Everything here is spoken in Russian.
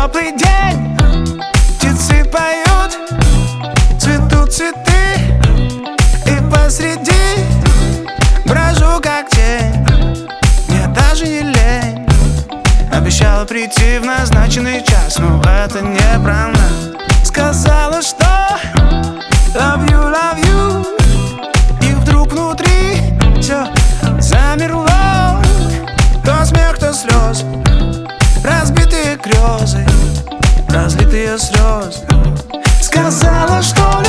теплый день, птицы поют, цветут цветы, и посреди брожу как тень. Мне даже не лень. Обещала прийти в назначенный час, но это не про нас. Сказала, что love you, и вдруг внутри все замерло. То смех, то слезы, разбитые грезы, разлитые слезы. Сказала, что